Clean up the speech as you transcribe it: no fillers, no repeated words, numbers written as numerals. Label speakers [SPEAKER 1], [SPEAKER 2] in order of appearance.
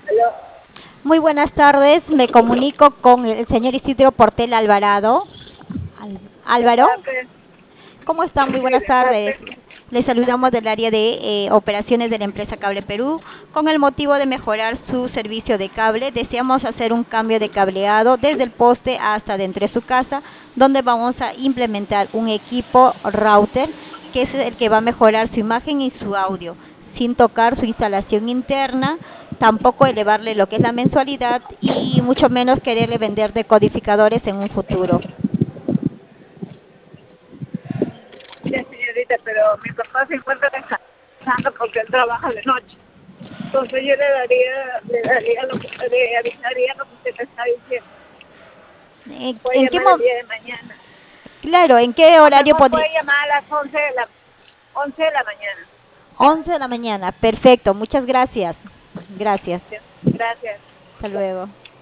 [SPEAKER 1] Aló.
[SPEAKER 2] Muy buenas tardes, me comunico con el señor Isidro Portel Alvarado.
[SPEAKER 1] ¿De
[SPEAKER 2] Álvaro,
[SPEAKER 1] parte?
[SPEAKER 2] ¿cómo está? Muy
[SPEAKER 1] Sí,
[SPEAKER 2] buenas
[SPEAKER 1] de parte.
[SPEAKER 2] tardes. Le saludamos del área de operaciones de la empresa Cable Perú. Con el motivo de mejorar su servicio de cable, deseamos hacer un cambio de cableado desde el poste hasta dentro de su casa, donde vamos a implementar un equipo router que es el que va a mejorar su imagen y su audio, sin tocar su instalación interna, tampoco elevarle lo que es la mensualidad y mucho menos quererle vender decodificadores en un futuro.
[SPEAKER 1] Ya, señorita, pero mi papá se encuentra descansando porque él trabaja de noche. Entonces yo le avisaría lo que usted me está diciendo. Puede
[SPEAKER 2] ¿En qué
[SPEAKER 1] llamar el día de mañana.
[SPEAKER 2] Claro, ¿en qué
[SPEAKER 1] O
[SPEAKER 2] horario
[SPEAKER 1] mejor
[SPEAKER 2] podría?
[SPEAKER 1] puede llamar a las 11 de la mañana.
[SPEAKER 2] 11 de la mañana, perfecto, muchas gracias. Gracias.
[SPEAKER 1] Gracias.
[SPEAKER 2] Hasta luego.